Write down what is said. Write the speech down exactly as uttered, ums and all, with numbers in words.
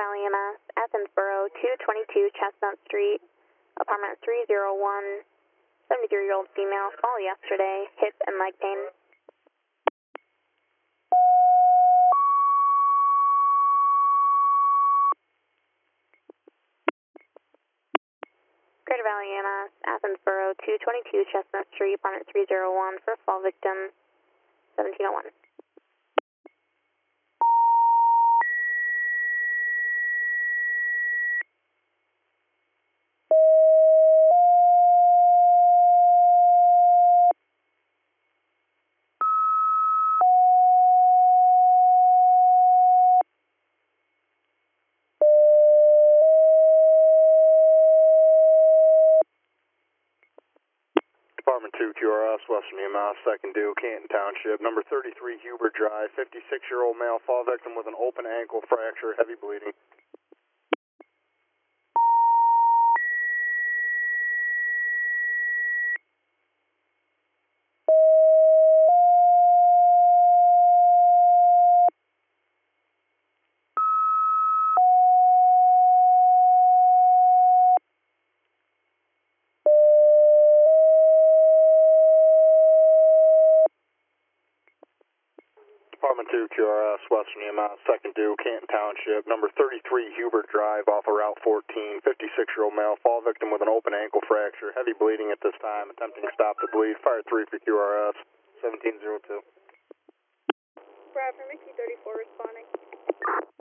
Valley E M S, Athensboro, two twenty-two Chestnut Street, apartment three oh one, seventy-three-year-old female, fall yesterday, hip and leg pain. Greater Valley E M S, Athensboro, two twenty-two Chestnut Street, apartment three oh one, for fall victim, seventeen oh one. Department two Q R S, Western E M S, second due, Canton Township, number thirty-three Huber Drive, fifty-six-year-old male, fall victim with an open ankle fracture, heavy bleeding. Department two Q R S, Western E M S, second due, Canton Township, number thirty-three Huber Drive off of Route fourteen, fifty-six-year-old male, fall victim with an open ankle fracture, heavy bleeding at this time, attempting to stop the bleed, fire three for Q R S, seventeen oh two. Brad, for Mickey thirty-four responding.